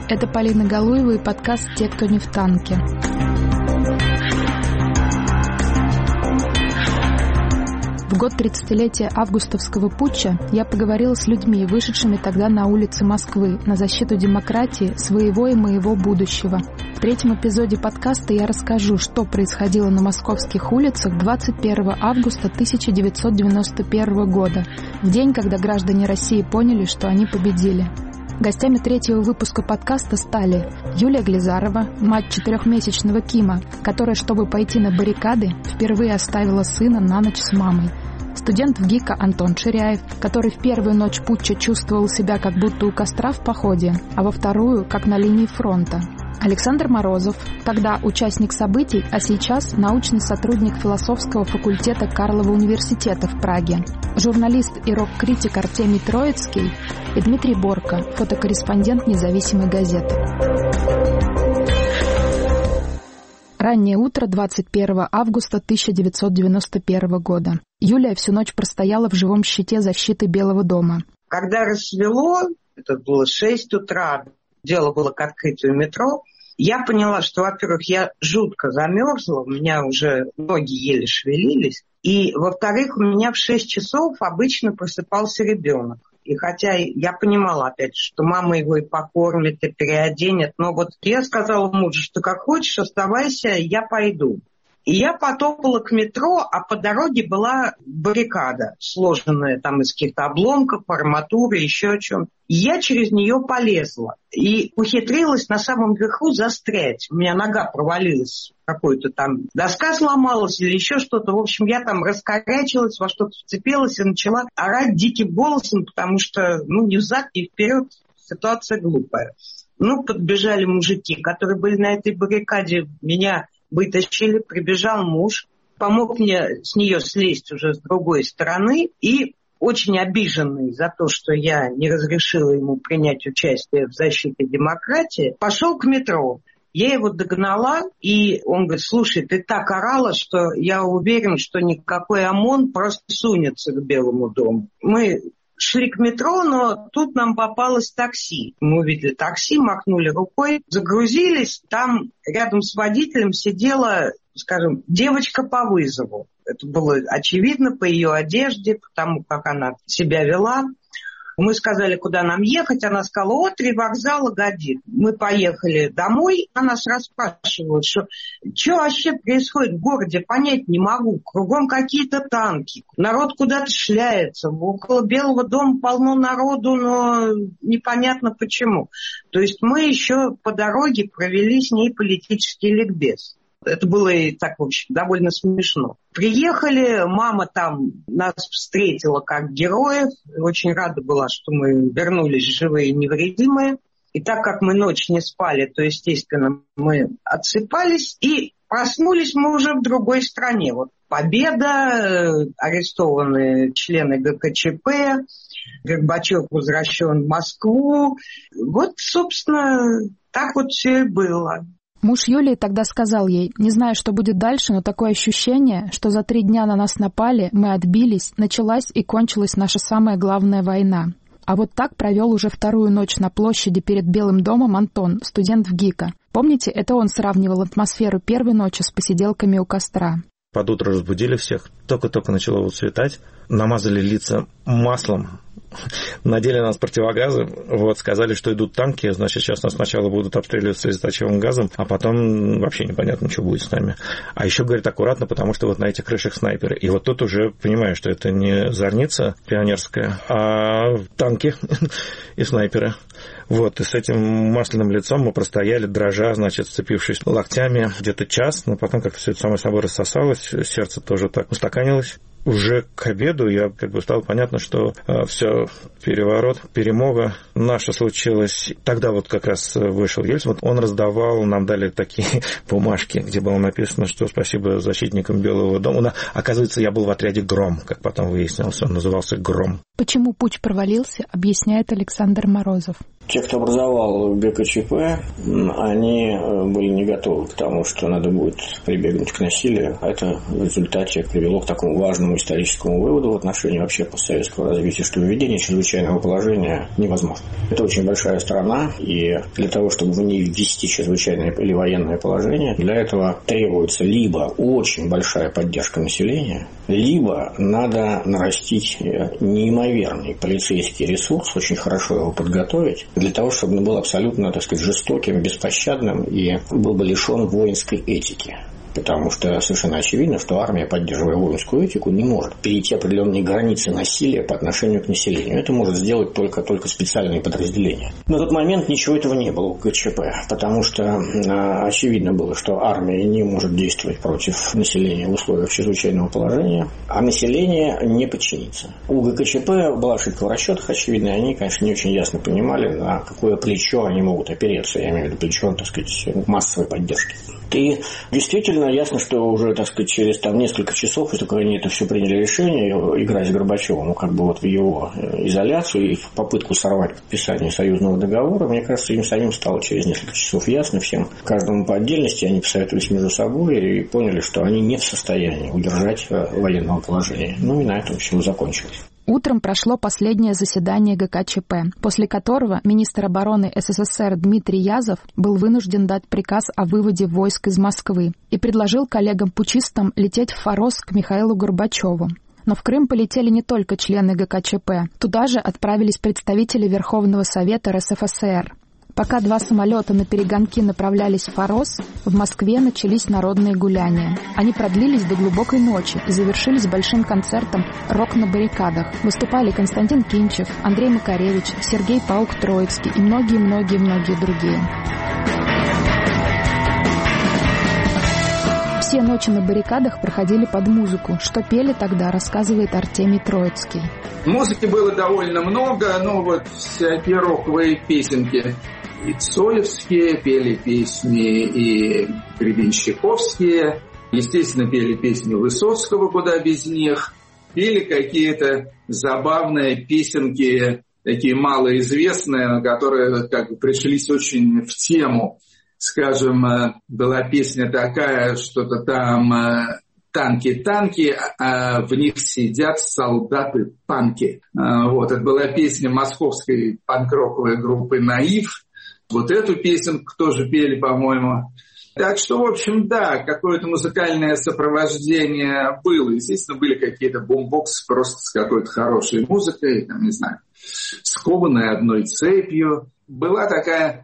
Это Полина Галуева и подкаст «Те, кто не в танке». В год 30-летия августовского путча я поговорила с людьми, вышедшими тогда на улицы Москвы на защиту демократии, своего и моего будущего. В третьем эпизоде подкаста я расскажу, что происходило на московских улицах 21 августа 1991 года, в день, когда граждане России поняли, что они победили. Гостями третьего выпуска подкаста стали Юлия Глизарова, мать 4-месячного Кима, которая, чтобы пойти на баррикады, впервые оставила сына на ночь с мамой. Студент ВГИКа Антон Ширяев, который в первую ночь путча чувствовал себя как будто у костра в походе, а во вторую, как на линии фронта. Александр Морозов, тогда участник событий, а сейчас научный сотрудник философского факультета Карлова университета в Праге. Журналист и рок-критик Артемий Троицкий и Дмитрий Борко, фотокорреспондент независимой газеты. Раннее утро 21 августа 1991 года. Юлия всю ночь простояла в живом щите защиты Белого дома. Когда рассвело, это было 6 утра, дело было к открытию метро, я поняла, что, во-первых, я жутко замерзла, у меня уже ноги еле шевелились, и, во-вторых, у меня в 6 часов обычно просыпался ребенок. И хотя я понимала, опять, что мама его и покормит, и переоденет, но вот я сказала мужу, что как хочешь, оставайся, я пойду. И я потопала к метро, а по дороге была баррикада, сложенная там из каких-то обломков, арматуры, еще о чем-то. И я через нее полезла и ухитрилась на самом верху застрять. У меня нога провалилась, какой-то там доска сломалась или еще что-то. В общем, я там раскорячилась, во что-то вцепилась и начала орать диким голосом, потому что, ни взад, ни вперед, ситуация глупая. Подбежали мужики, которые были на этой баррикаде, меня вытащили, прибежал муж, помог мне с нее слезть уже с другой стороны и, очень обиженный за то, что я не разрешила ему принять участие в защите демократии, пошел к метро. Я его догнала, и он говорит: слушай, ты так орала, что я уверен, что никакой ОМОН просто сунется к Белому дому. Мы шли к метро, но тут нам попалось такси. Мы увидели такси, махнули рукой, загрузились. Там рядом с водителем сидела, скажем, девочка по вызову. Это было очевидно по ее одежде, по тому, как она себя вела. Мы сказали, куда нам ехать. Она сказала: 3 вокзала годит. Мы поехали домой. Она нас расспрашивала, что вообще происходит в городе, понять не могу. Кругом какие-то танки. Народ куда-то шляется. Около Белого дома полно народу, но непонятно почему. То есть мы еще по дороге провели с ней политический ликбез. Это было и так, в общем, довольно смешно. Приехали, мама там нас встретила как героев. Очень рада была, что мы вернулись живые и невредимые. И так как мы ночь не спали, то, естественно, мы отсыпались. И проснулись мы уже в другой стране. Вот победа, арестованные члены ГКЧП, Горбачев возвращен в Москву. Вот, собственно, так вот все и было. Муж Юлии тогда сказал ей: не знаю, что будет дальше, но такое ощущение, что за 3 дня на нас напали, мы отбились, началась и кончилась наша самая главная война. А вот так провел уже вторую ночь на площади перед Белым домом Антон, студент ВГИКа. Помните, это он сравнивал атмосферу первой ночи с посиделками у костра. Под утро разбудили всех, только-только начало светать, намазали лица маслом, надели на нас противогазы, сказали, что идут танки, значит, сейчас нас сначала будут обстреливать слезоточивым газом, а потом вообще непонятно, что будет с нами. А еще, говорят, аккуратно, потому что на этих крышах снайперы. И вот тут уже понимаю, что это не зорница пионерская, а танки и снайперы. И с этим масляным лицом мы простояли, дрожа, вцепившись локтями, где-то час, но потом как-то все это само собой рассосалось, сердце тоже так устаканилось. Уже к обеду стало понятно, что все, переворот, перемога наша случилась. Тогда как раз вышел Ельцин, он раздавал, нам дали такие бумажки, где было написано, что спасибо защитникам Белого дома. Оказывается, я был в отряде «Гром», как потом выяснилось, он назывался «Гром». Почему путч провалился, объясняет Александр Морозов. Те, кто образовал ГКЧП, они были не готовы к тому, что надо будет прибегнуть к насилию. Это в результате привело к такому важному историческому выводу в отношении вообще постсоветского развития, что введение чрезвычайного положения невозможно. Это очень большая страна, и для того, чтобы в ней ввести чрезвычайное или военное положение, для этого требуется либо очень большая поддержка населения, либо надо нарастить неимоверный полицейский ресурс, очень хорошо его подготовить, для того, чтобы он был абсолютно, так сказать, жестоким, беспощадным и был бы лишен воинской этики. Потому что совершенно очевидно, что армия, поддерживая воинскую этику, не может перейти определенные границы насилия по отношению к населению. Это может сделать только специальные подразделения. На тот момент ничего этого не было у ГКЧП, потому что очевидно было, что армия не может действовать против населения в условиях чрезвычайного положения, а население не подчинится. У ГКЧП была ошибка в расчетах, очевидно, и они, конечно, не очень ясно понимали, на какое плечо они могут опереться, я имею в виду плечо, так сказать, массовой поддержки. И действительно ясно, что уже, так сказать, через несколько часов, если только они это все приняли решение, играть с Горбачевым, в его изоляцию и в попытку сорвать подписание союзного договора, мне кажется, им самим стало через несколько часов ясно всем, каждому по отдельности, они посоветовались между собой и поняли, что они не в состоянии удержать военного положения. И на этом все закончилось. Утром прошло последнее заседание ГКЧП, после которого министр обороны СССР Дмитрий Язов был вынужден дать приказ о выводе войск из Москвы и предложил коллегам-путчистам лететь в Форос к Михаилу Горбачеву. Но в Крым полетели не только члены ГКЧП. Туда же отправились представители Верховного Совета РСФСР. Пока два самолета на перегонки направлялись в Форос, в Москве начались народные гуляния. Они продлились до глубокой ночи и завершились большим концертом «Рок на баррикадах». Выступали Константин Кинчев, Андрей Макаревич, Сергей Паук-Троицкий и многие-многие-многие другие. Все ночи на баррикадах проходили под музыку. Что пели тогда, рассказывает Артемий Троицкий. Музыки было довольно много, всякие роковые песенки. И цоевские, пели песни и гребенщиковские. Естественно, пели песни Высоцкого, куда без них. Пели какие-то забавные песенки, такие малоизвестные, но которые пришлись очень в тему. Скажем, была песня такая, что-то там «Танки-танки», а в них сидят солдаты-панки. Это была песня московской панк-роковой группы «Наив». Эту песенку тоже пели, по-моему. Так что, в общем, да, какое-то музыкальное сопровождение было. Естественно, были какие-то бумбоксы просто с какой-то хорошей музыкой, скованной одной цепью. Была такая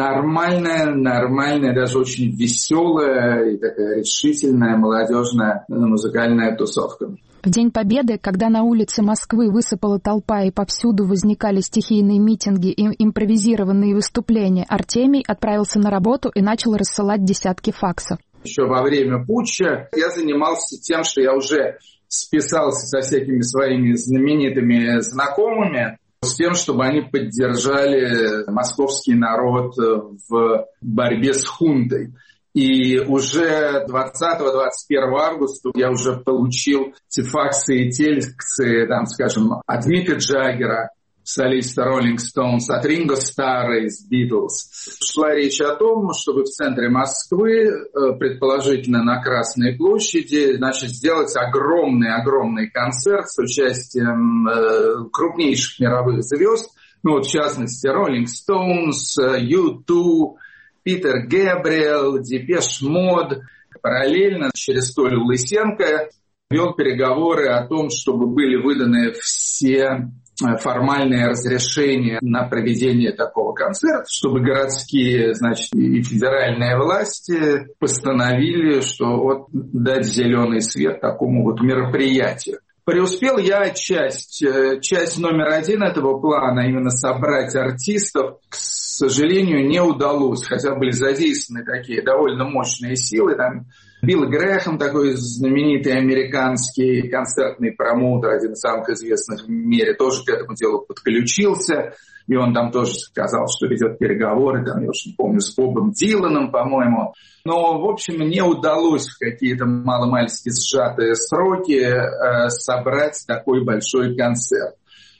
нормальная, даже очень веселая и такая решительная молодежная музыкальная тусовка. В День Победы, когда на улице Москвы высыпала толпа и повсюду возникали стихийные митинги и импровизированные выступления, Артемий отправился на работу и начал рассылать десятки факсов. Еще во время путча я занимался тем, что я уже списался со всякими своими знаменитыми знакомыми, с тем, чтобы они поддержали московский народ в борьбе с хунтой. И уже 20-21 августа я уже получил те факсы и те лекции, от Мика Джаггера, солиста Rolling Stones, от Ринго Старра из Beatles. Шла речь о том, чтобы в центре Москвы, предположительно на Красной площади, сделать огромный концерт с участием крупнейших мировых звезд, в частности, Rolling Stones, U2, Питер Гэбриэл, Депеш Мод. Параллельно через Толю Лысенко вел переговоры о том, чтобы были выданы все формальные разрешения на проведение такого концерта, чтобы городские, и федеральные власти постановили, что дать зеленый свет такому мероприятию. Преуспел я часть номер один этого плана, именно собрать артистов, к сожалению, не удалось, хотя были задействованы такие довольно мощные силы. Билл Грэхэм, такой знаменитый американский концертный промоутер, один из самых известных в мире, тоже к этому делу подключился. И он тоже сказал, что ведет переговоры, я уж не помню, с Бобом Диланом, по-моему. Но, в общем, не удалось в какие-то маломальски сжатые сроки собрать такой большой концерт.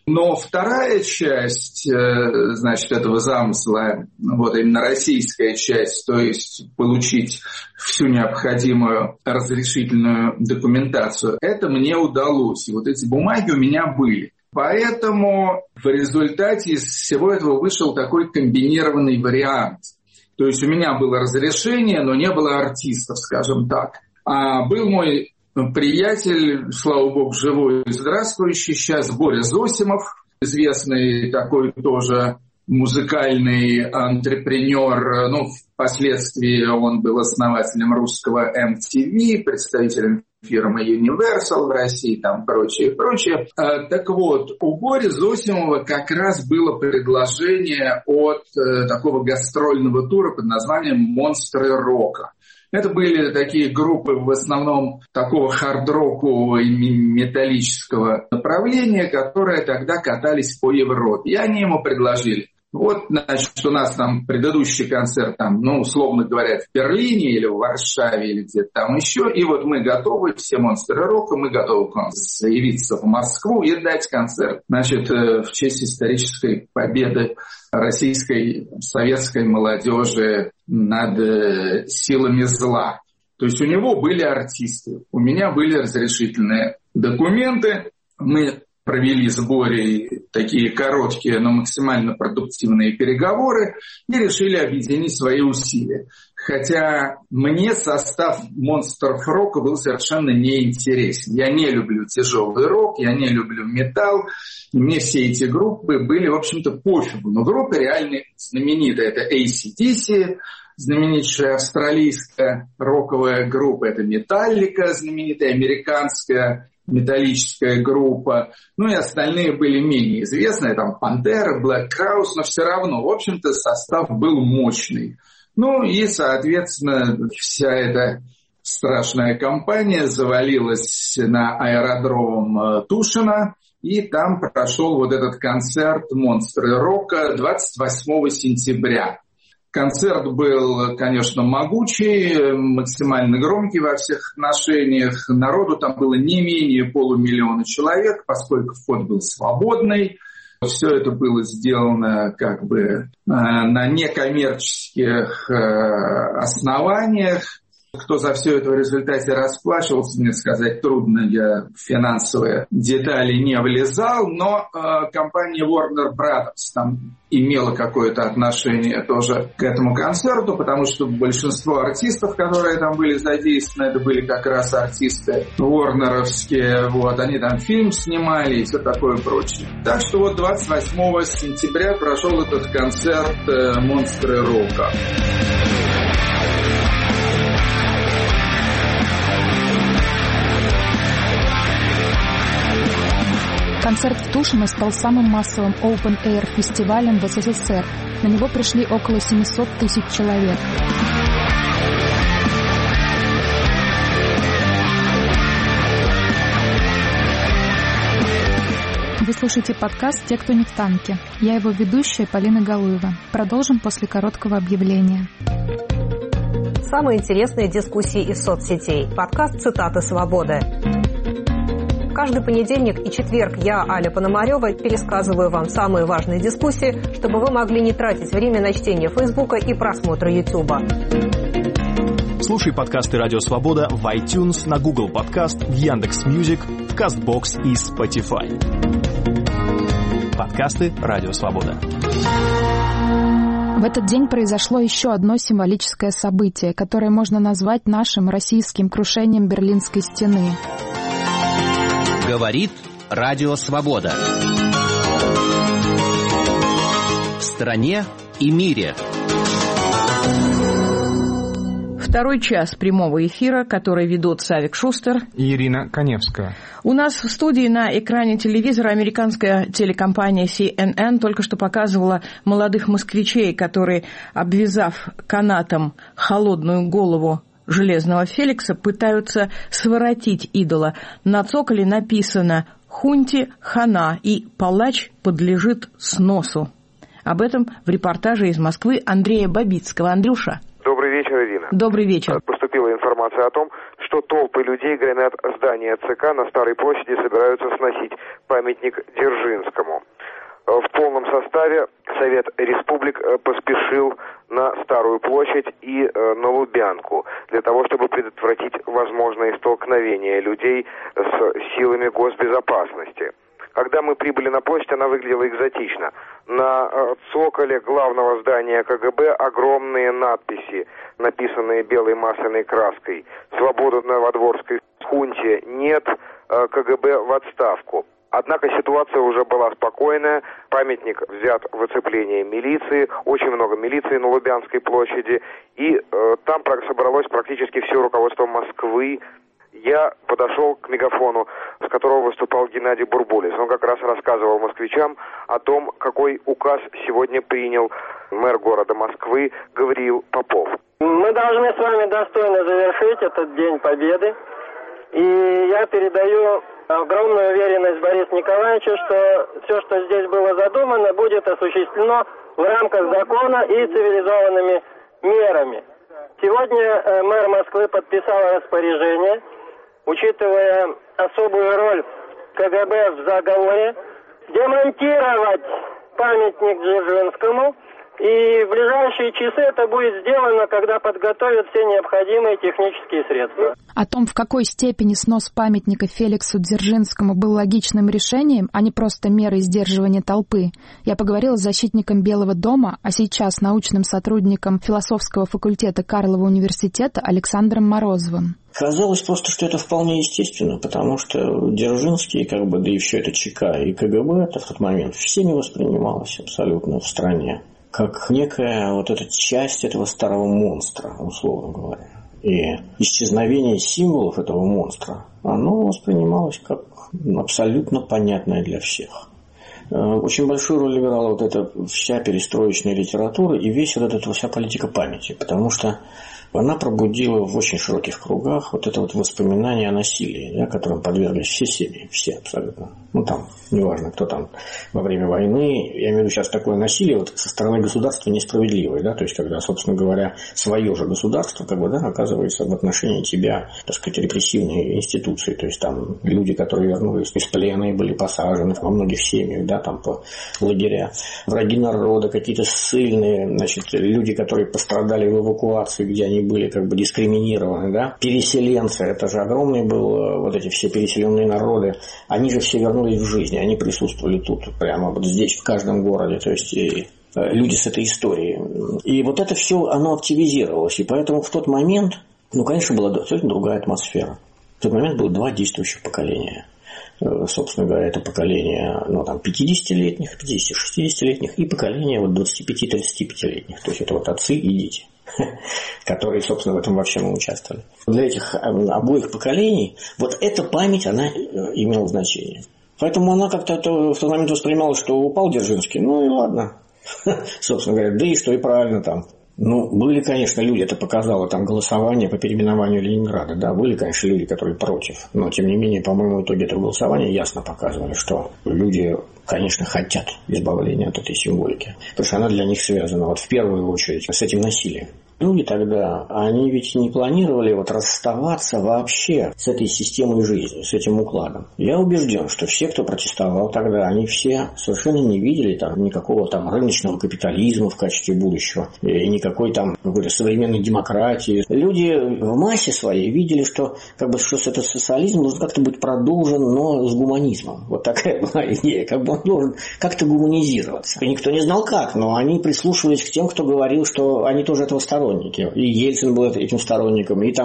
Но вторая часть, значит, этого замысла, вот именно российская часть, то есть получить всю необходимую разрешительную документацию, это мне удалось. И вот эти бумаги у меня были. Поэтому в результате из всего этого вышел такой комбинированный вариант. То есть у меня было разрешение, но не было артистов, скажем так. А был мой приятель, слава богу, живой и здравствующий сейчас, Боря Зосимов, известный такой тоже музыкальный антрепренер. Ну, впоследствии он был основателем русского MTV, представителем фирмы Universal в России, там прочее. Так вот, у Бори Зосимова как раз было предложение от такого гастрольного тура под названием «Монстры рока». Это были такие группы в основном такого хард-рокового и металлического направления, которые тогда катались по Европе. И они ему предложили: вот, значит, у нас там предыдущий концерт, там, ну, условно говоря, в Берлине или в Варшаве или где-то там еще, и вот мы готовы, все монстры рока, мы готовы к вам заявиться в Москву и дать концерт, значит, в честь исторической победы российской советской молодежи над силами зла. То есть у него были артисты, у меня были разрешительные документы, мы провели с Борей такие короткие, но максимально продуктивные переговоры и решили объединить свои усилия. Хотя мне состав монстров рока был совершенно неинтересен. Я не люблю тяжелый рок, я не люблю металл. И мне все эти группы были, в общем-то, пофигу. Но группа реально знаменитая. Это AC/DC, знаменитая австралийская роковая группа. Это Metallica, знаменитая американская металлическая группа, ну и остальные были менее известные, там Пантера, Black Crowes, но все равно, в общем-то, состав был мощный. Ну и, соответственно, вся эта страшная компания завалилась на аэродром Тушино, и там прошел вот этот концерт «Монстры рока» 28 сентября. Концерт был, конечно, могучий, максимально громкий во всех отношениях. Народу там было не менее 500 000 человек, поскольку вход был свободный. Все это было сделано как бы на некоммерческих основаниях. Кто за все это в результате расплачивался, мне сказать трудно, я в финансовые детали не влезал, но компания Warner Brothers там имела какое-то отношение тоже к этому концерту, потому что большинство артистов, которые там были задействованы, это были как раз артисты ворнеровские, вот, они там фильм снимали и все такое прочее. Так что вот 28 сентября прошел этот концерт «Монстры рока». Концерт в Тушино стал самым массовым open-air фестивалем в СССР. На него пришли около 700 000 человек. Вы слушаете подкаст «Те, кто не в танке». Я его ведущая Полина Галуева. Продолжим после короткого объявления. Самые интересные дискуссии из соцсетей. Подкаст «Цитаты свободы». Каждый понедельник и четверг я, Аля Пономарева, пересказываю вам самые важные дискуссии, чтобы вы могли не тратить время на чтение Фейсбука и просмотра Ютуба. Слушай подкасты «Радио Свобода» в iTunes, на Google Podcast, в Яндекс.Мьюзик, в Castbox и Spotify. Подкасты «Радио Свобода». В этот день произошло еще одно символическое событие, которое можно назвать нашим российским крушением Берлинской стены. Говорит Радио Свобода. В стране и мире. Второй час прямого эфира, который ведут Савик Шустер и Ирина Коневская. У нас в студии на экране телевизора американская телекомпания CNN только что показывала молодых москвичей, которые, обвязав канатом холодную голову Железного Феликса, пытаются своротить идола. На цоколе написано «Хунте хана» и «Палач подлежит сносу». Об этом в репортаже из Москвы Андрея Бабицкого. Андрюша. Добрый вечер, Ирина. Добрый вечер. Поступила информация о том, что что толпы людей громят здание ЦК на Старой площади, собираются сносить памятник Дзержинскому. В полном составе Совет Республик поспешил на Старую площадь и на Лубянку для того, чтобы предотвратить возможные столкновения людей с силами госбезопасности. Когда мы прибыли на площадь, она выглядела экзотично. На цоколе главного здания КГБ огромные надписи, написанные белой масляной краской: «Свободу на Новодворской хунте нет, КГБ в отставку». Однако ситуация уже была спокойная, памятник взят в оцепление милиции, очень много милиции на Лубянской площади, и там собралось практически все руководство Москвы. Я подошел к мегафону, с которого выступал Геннадий Бурбулис. Он как раз рассказывал москвичам о том, какой указ сегодня принял мэр города Москвы Гавриил Попов. Мы должны с вами достойно завершить этот День Победы. И я передаю огромную уверенность Борису Николаевичу, что все, что здесь было задумано, будет осуществлено в рамках закона и цивилизованными мерами. Сегодня мэр Москвы подписал распоряжение, учитывая особую роль КГБ в заговоре, демонтировать памятник Дзержинскому. И в ближайшие часы это будет сделано, когда подготовят все необходимые технические средства. О том, в какой степени снос памятника Феликсу Дзержинскому был логичным решением, а не просто мерой сдерживания толпы, я поговорила с защитником Белого дома, а сейчас научным сотрудником философского факультета Карлова университета Александром Морозовым. Казалось просто, что это вполне естественно, потому что Дзержинский, да и все это ЧК и КГБ, это в тот момент всеми воспринималось абсолютно в стране как некая эта часть этого старого монстра, условно говоря. И исчезновение символов этого монстра, оно воспринималось как абсолютно понятное для всех. Очень большую роль играла эта вся перестроечная литература и вся политика памяти, потому что она пробудила в очень широких кругах это воспоминание о насилии, которым подверглись все семьи, все абсолютно. Неважно, кто там во время войны, я имею в виду сейчас такое насилие со стороны государства несправедливое, то есть, когда, собственно говоря, свое же государство, оказывается в отношении тебя, так сказать, репрессивные институции, то есть, там люди, которые вернулись из плена и были посажены во многих семьях, по лагеря, враги народа, какие-то ссыльные, люди, которые пострадали в эвакуации, где они были дискриминированы, переселенцы, это же огромный был, эти все переселенные народы, они же все вернулись в жизнь, они присутствовали тут, прямо здесь, в каждом городе, то есть и люди с этой историей. И это все, оно активизировалось, и поэтому в тот момент, конечно, была абсолютно другая атмосфера. В тот момент было два действующих поколения. Собственно говоря, это поколение 50-летних, 50-60-летних и поколение 25-35-летних. То есть это отцы и дети, которые, собственно, в этом во всем участвовали. Для этих обоих поколений эта память, она имела значение. Поэтому она как-то в тот момент воспринимала, что упал Дзержинский, и ладно. Собственно говоря, да и что, и правильно там. Были, конечно, люди, это показало голосование по переименованию Ленинграда. Да, были, конечно, люди, которые против. Но, тем не менее, по-моему, итоги этого голосования ясно показывали, что люди, конечно, хотят избавления от этой символики. Потому что она для них связана, в первую очередь, с этим насилием. Люди тогда, они ведь не планировали расставаться вообще с этой системой жизни, с этим укладом. Я убежден, что все, кто протестовал тогда, они все совершенно не видели никакого рыночного капитализма в качестве будущего, и никакой какой-то современной демократии. Люди в массе своей видели, что что этот социализм должен как-то быть продолжен, но с гуманизмом. Такая была идея, он должен как-то гуманизироваться. И никто не знал как, но они прислушивались к тем, кто говорил, что они тоже этого сторонники. И Ельцин был этим сторонником, и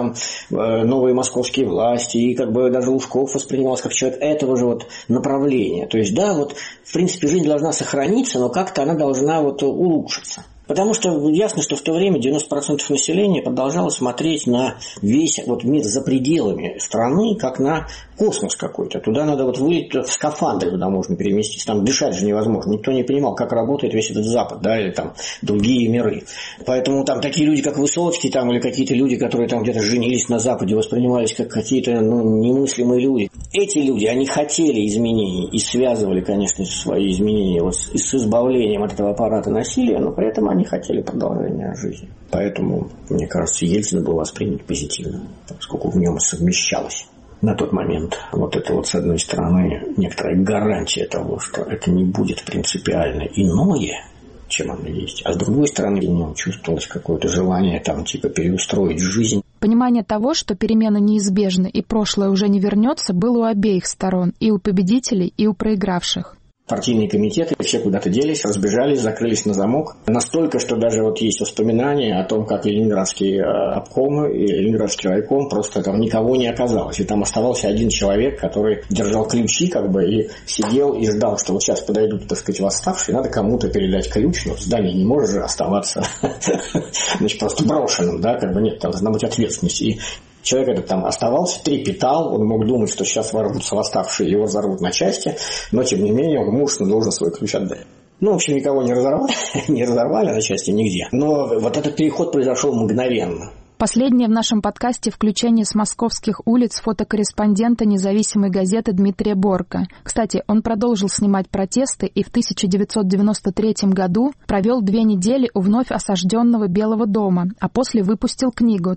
новые московские власти, и даже Лужков воспринимался как человек этого же направления. То есть, в принципе, жизнь должна сохраниться, но как-то она должна улучшиться. Потому что ясно, что в то время 90% населения продолжало смотреть на весь мир за пределами страны, как на космос какой-то. Туда надо вылететь в скафандре, туда можно переместиться. Там дышать же невозможно. Никто не понимал, как работает весь этот Запад, или другие миры. Поэтому такие люди, как Высоцкий, или какие-то люди, которые где-то женились на Западе, воспринимались как какие-то немыслимые люди. Эти люди, они хотели изменений и связывали, конечно, свои изменения с избавлением от этого аппарата насилия, но при этом они они хотели продолжения жизни. Поэтому, мне кажется, Ельцин был воспринят позитивно, поскольку в нем совмещалось на тот момент вот это вот, с одной стороны, некоторая гарантия того, что это не будет принципиально иное, чем оно есть, а с другой стороны, в нем чувствовалось какое-то желание там типа переустроить жизнь. Понимание того, что перемены неизбежны и прошлое уже не вернется, было у обеих сторон, и у победителей, и у проигравших. Партийные комитеты все куда-то делись, разбежались, закрылись на замок. Настолько, что даже вот есть воспоминания о том, как ленинградский обком и ленинградский райком просто там никого не оказалось. И там оставался один человек, который держал ключи как бы и сидел и ждал, что вот сейчас подойдут, так сказать, восставшие, надо кому-то передать ключ. Но в здании не может же оставаться значит, просто брошенным, да, как бы нет, там должна быть ответственность. И человек этот там оставался, трепетал, он мог думать, что сейчас ворвутся восставшие, его взорвут на части, но, тем не менее, он мужественно должен свой ключ отдать. Ну, в общем, никого не разорвали на части нигде, но вот этот переход произошел мгновенно. Последнее в нашем подкасте включение с московских улиц фотокорреспондента независимой газеты Дмитрия Борка. Кстати, он продолжил снимать протесты и в 1993 году провел 2 недели у вновь осажденного Белого дома, а после выпустил книгу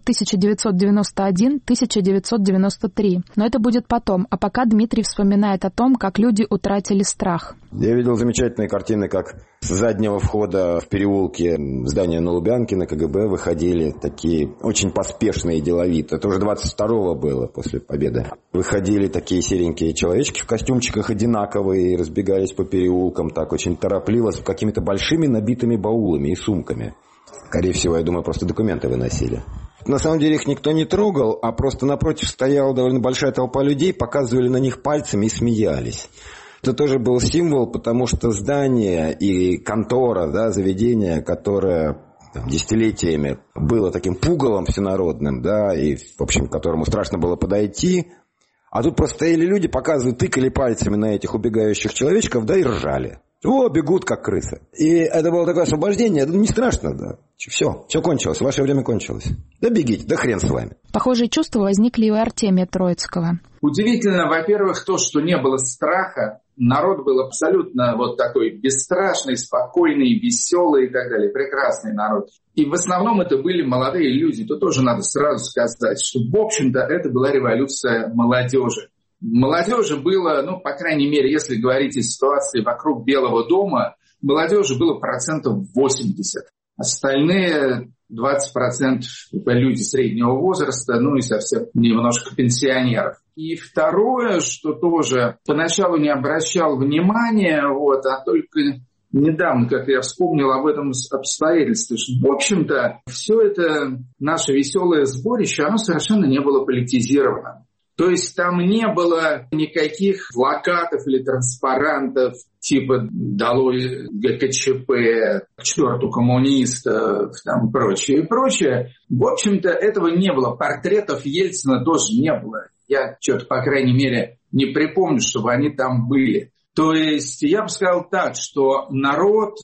1991-1993. Но это будет потом, а пока Дмитрий вспоминает о том, как люди утратили страх. Я видел замечательные картины, как с заднего входа в переулке здания на Лубянке, на КГБ выходили такие очень поспешные и деловито. Это уже 22-го было после победы. Выходили такие серенькие человечки в костюмчиках одинаковые и разбегались по переулкам так очень торопливо с какими-то большими набитыми баулами и сумками. Скорее всего, я думаю, просто документы выносили. На самом деле их никто не трогал, а просто напротив стояла довольно большая толпа людей, показывали на них пальцами и смеялись. Это тоже был символ, потому что здание и контора, да, заведение, которое десятилетиями было таким пугалом всенародным, да, и, в общем, к которому страшно было подойти, а тут просто стояли люди, показывали, тыкали пальцами на этих убегающих человечков, да, и ржали. О, бегут, как крысы. И это было такое освобождение, это не страшно, да. Все кончилось, ваше время кончилось. Да бегите, да хрен с вами. Похожие чувства возникли и у Артемия Троицкого. Удивительно, во-первых, то, что не было страха. Народ был абсолютно вот такой бесстрашный, спокойный, веселый и так далее. Прекрасный народ. И в основном это были молодые люди. То тоже надо сразу сказать, что, в общем-то, это была революция молодежи. Молодежи было, ну, по крайней мере, если говорить о ситуации вокруг Белого дома, молодежи было 80%. Остальные 20% люди среднего возраста, ну и совсем немножко пенсионеров. И второе, что тоже поначалу не обращал внимания, а только недавно, как я вспомнил об этом обстоятельстве, что, в общем-то, все это наше веселое сборище, оно совершенно не было политизировано. То есть там не было никаких плакатов или транспарантов типа «Долой ГКЧП», «К черту коммунистов», там прочее и прочее. В общем-то, этого не было. Портретов Ельцина тоже не было. Я что-то, по крайней мере, не припомню, чтобы они там были. То есть я бы сказал так, что народ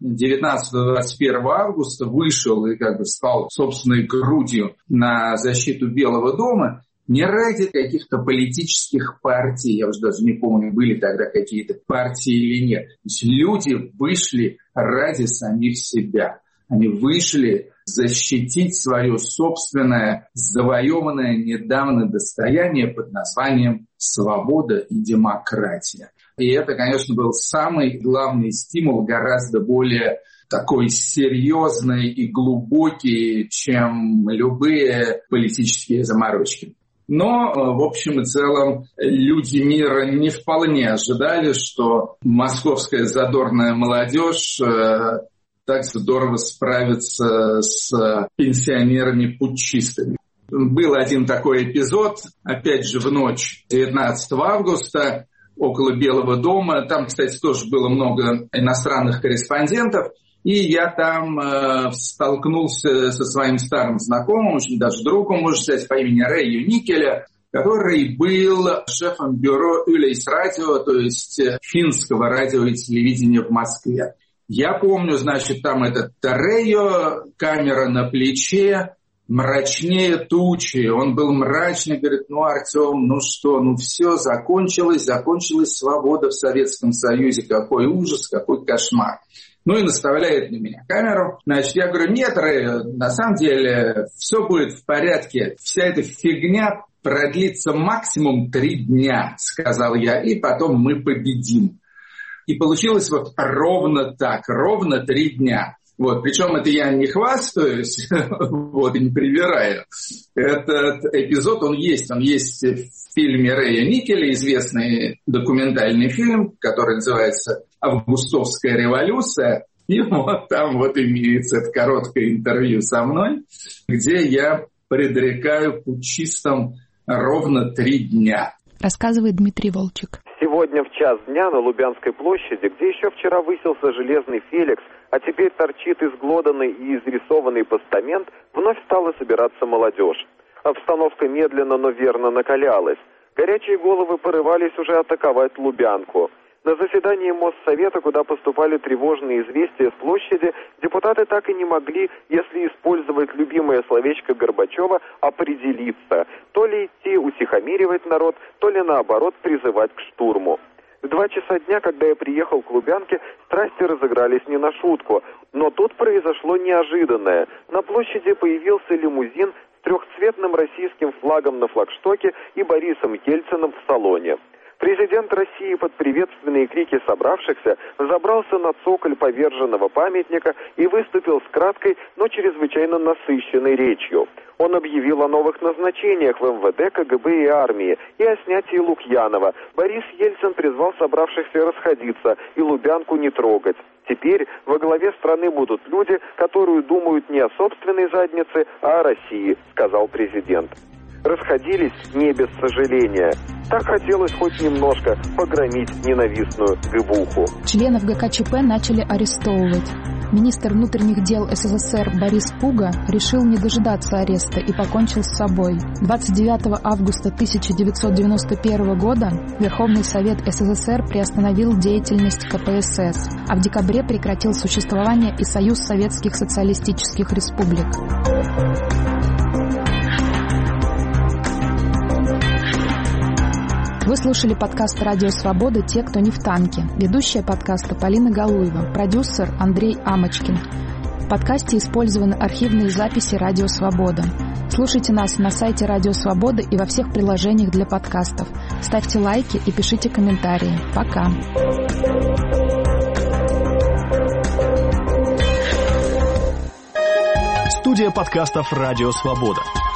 19-21 августа вышел и как бы стал собственной грудью на защиту Белого дома не ради каких-то политических партий. Я уже даже не помню, были тогда какие-то партии или нет. То есть люди вышли ради самих себя. Они вышли защитить свое собственное, завоеванное недавно достояние под названием «Свобода и демократия». И это, конечно, был самый главный стимул, гораздо более такой серьезный и глубокий, чем любые политические заморочки. Но, в общем и целом, люди мира не вполне ожидали, что московская задорная молодежь так здорово справится с пенсионерами-путчистами. Был один такой эпизод, опять же, в ночь 19 августа около Белого дома. Там, кстати, тоже было много иностранных корреспондентов. И я там столкнулся со своим старым знакомым, очень даже другом, можно сказать, по имени Рэю Никеля, который был шефом бюро Yleisradio, то есть финского радио и телевидения в Москве. Я помню, значит, там этот Рэйо, камера на плече, мрачнее тучи. Он был мрачный, говорит, Артем, все, закончилась свобода в Советском Союзе. Какой ужас, какой кошмар. Ну и наставляет на меня камеру. Значит, я говорю, нет, Рэй, на самом деле все будет в порядке. Вся эта фигня продлится максимум 3 дня, сказал я, и потом мы победим. И получилось вот ровно так, ровно 3 дня. Вот, причем это я не хвастаюсь, вот, и не привираю. Этот эпизод, он есть в фильме Рэя Никеля, известный документальный фильм, который называется «Августовская революция». И вот там вот имеется это короткое интервью со мной, где я предрекаю путчистам ровно 3 дня. Рассказывает Дмитрий Волчек. Сегодня в час дня на Лубянской площади, где еще вчера высился железный Феликс, а теперь торчит изглоданный и изрисованный постамент, вновь стала собираться молодежь. Обстановка медленно, но верно накалялась. Горячие головы порывались уже атаковать Лубянку. На заседании Моссовета, куда поступали тревожные известия с площади, депутаты так и не могли, если использовать любимое словечко Горбачева, определиться, то ли идти утихомиривать народ, то ли наоборот призывать к штурму. В 2 часа дня, когда я приехал к Лубянке, страсти разыгрались не на шутку. Но тут произошло неожиданное. На площади появился лимузин с 3-цветным российским флагом на флагштоке и Борисом Ельциным в салоне. Президент России под приветственные крики собравшихся забрался на цоколь поверженного памятника и выступил с краткой, но чрезвычайно насыщенной речью. Он объявил о новых назначениях в МВД, КГБ и армии и о снятии Лукьянова. Борис Ельцин призвал собравшихся расходиться и Лубянку не трогать. Теперь во главе страны будут люди, которые думают не о собственной заднице, а о России, сказал президент. Расходились не без сожаления. Так хотелось хоть немножко погромить ненавистную ГБУху. Членов ГКЧП начали арестовывать. Министр внутренних дел СССР Борис Пуга решил не дожидаться ареста и покончил с собой. 29 августа 1991 года Верховный Совет СССР приостановил деятельность КПСС, а в декабре прекратил существование и Союз Советских Социалистических Республик. Вы слушали подкаст «Радио Свобода. Те, кто не в танке». Ведущая подкаста Полина Галуева, продюсер Андрей Амочкин. В подкасте использованы архивные записи «Радио Свобода». Слушайте нас на сайте «Радио Свобода» и во всех приложениях для подкастов. Ставьте лайки и пишите комментарии. Пока. Студия подкастов «Радио Свобода».